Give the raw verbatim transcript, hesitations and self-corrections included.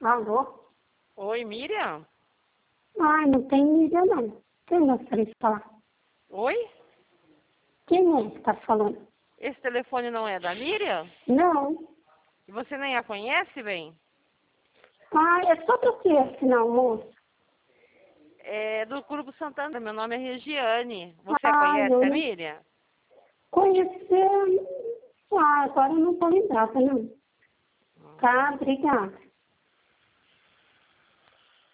Alô? Oi, Miriam? Ai, não tem Miriam, não. Quem gostaria de falar? Oi? Quem é que está falando? Esse telefone não é da Miriam? Não. E você nem a conhece, bem? Ah, é sobre o que esse não, moço? É do Grupo Santana. Meu nome é Regiane. Você a Ah, conhece, eu a não Miriam? conhecer. Ah, agora eu não estou lembrada, não. Tá, obrigada.